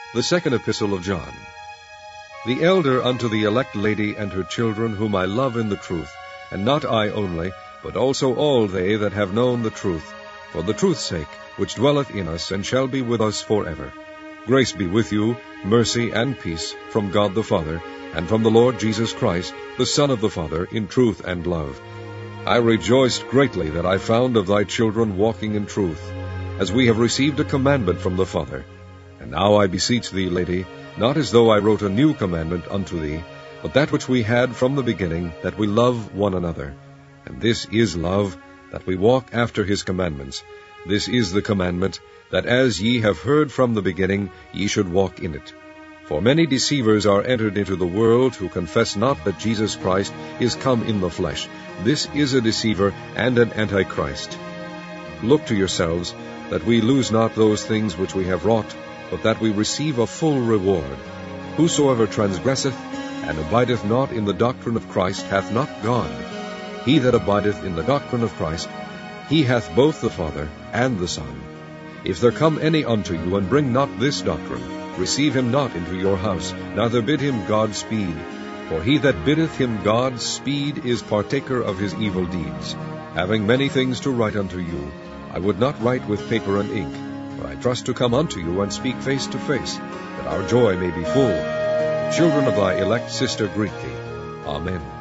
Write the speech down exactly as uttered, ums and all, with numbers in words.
The second epistle of John. The elder unto the elect lady and her children, whom I love in the truth, and not I only, but also all they that have known the truth, for the truth's sake, which dwelleth in us, and shall be with us forever. Grace be with you, mercy and peace, from God the Father, and from the Lord Jesus Christ, the Son of the Father, in truth and love. I rejoiced greatly that I found of thy children walking in truth, as we have received a commandment from the Father. And now I beseech thee, lady, not as though I wrote a new commandment unto thee, but that which we had from the beginning, that we love one another. And this is love, that we walk after his commandments. This is the commandment, that as ye have heard from the beginning, ye should walk in it. For many deceivers are entered into the world, who confess not that Jesus Christ is come in the flesh. This is a deceiver and an antichrist. Look to yourselves, that we lose not those things which we have wrought, but that we receive a full reward. Whosoever transgresseth, and abideth not in the doctrine of Christ, hath not God. He that abideth in the doctrine of Christ, he hath both the Father and the Son. If there come any unto you, and bring not this doctrine, receive him not into your house, neither bid him God speed. For he that biddeth him God speed is partaker of his evil deeds. Having many things to write unto you, I would not write with paper and ink, but I trust to come unto you and speak face to face, that our joy may be full. Children of thy elect sister greet thee. Amen.